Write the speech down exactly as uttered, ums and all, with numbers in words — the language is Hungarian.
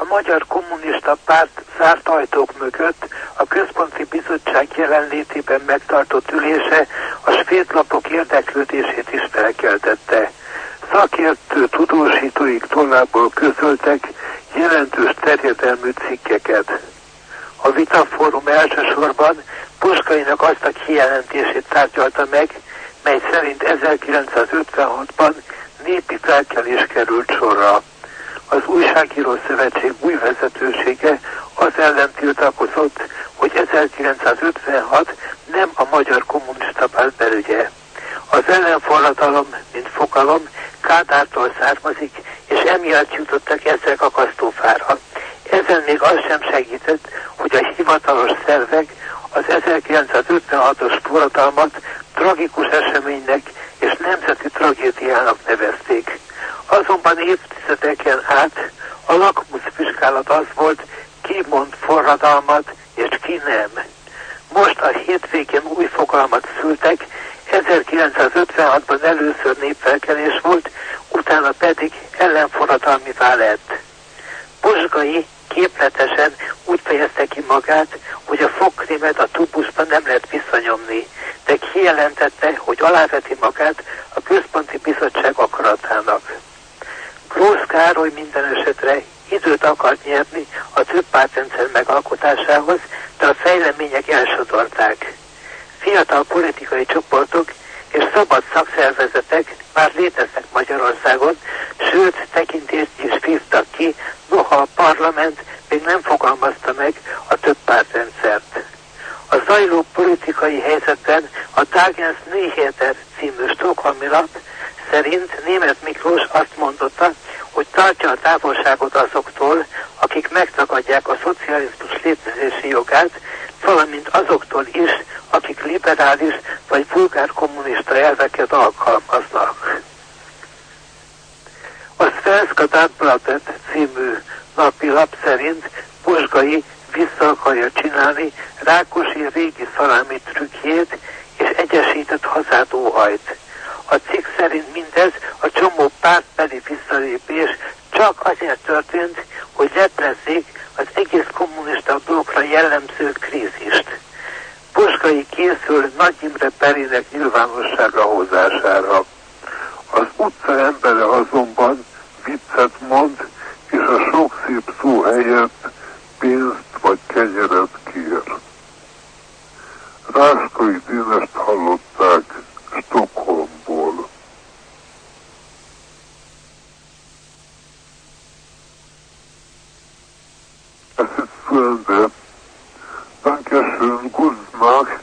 Magyar Kommunista Párt zárt ajtók mögött a Központi Bizottság jelenlétében megtartott ülése a svédlapok érdeklődését is felkeltette. Szakértő tudósítóik tollából közöltek jelentős terjedelmű cikkeket. A vitafórum elsősorban Puskainak azt a kijelentését tárgyalta meg, mely szerint ezerkilencszázötvenhatban népi felkelés került sorra. Az Újságíró Szövetség új vezetősége az ellen tiltakozott, hogy ezerkilencszázötvenhat nem a Magyar Kommunista Párt belügye. Az ellenforradalom, mint fogalom, Kádártól származik, és emiatt jutottak ezzel akasztófára. Ezen még az sem segített, hogy a hivatalos szervek az ezerkilencszázötvenhatos forradalmat tragikus eseménynek és nemzeti tragédiának nevezték. Azonban évtizedeken át a lakmuszvizsgálat az volt, ki mond forradalmat és ki nem. Most a hétvégén új fogalmat szültek, ezerkilencszázötvenhatban először népfelkelés volt, utána pedig ellenforradalmivá lett. Bozsgai képletesen úgy fejezte ki magát, hogy a fogkrémet a tubusban nem lehet visszanyomni, de kijelentette, hogy aláveti magát a Központi Bizottság akaratának. Grósz Károly minden esetre időt akart nyerni a többpártrendszer megalkotásához, de a fejlemények elsodorták. Fiatal politikai csoportok és szabad szakszervezetek már léteznek Magyarországon, sőt tekintést is vívtak ki, noha a parlament még nem fogalmazta meg a többpártrendszert. A zajló politikai helyzetben a Dagens Nyheter című stockholmi lap szerint Németh Miklós azt mondotta, hogy tartja a távolságot azoktól, akik megtagadják a szocializmus létezési jogát, valamint azoktól is, akik liberális vagy vulgár kommunista elveket alkalmaznak. A Svenska Dagbladet című napilap szerint Bozsgai vissza akarja csinálni Rákosi régi szalámi trükkjét, és egyesített hazát óhajt. A cikk szerint mindez a csomó pártbeli visszalépés csak azért történt, hogy leplezzék az egész kommunista blokkra jellemző krízist. Bozsgai készül Nagy Imre perének nyilvánosságra hozására. Az utca embere azonban viccet mond, és a sok szép szó helyett pénzt vagy kenyeret kér. Ráskai Dénest hallották Stockholmból. Es ist zu Ende. Dankeschön, guten Tag.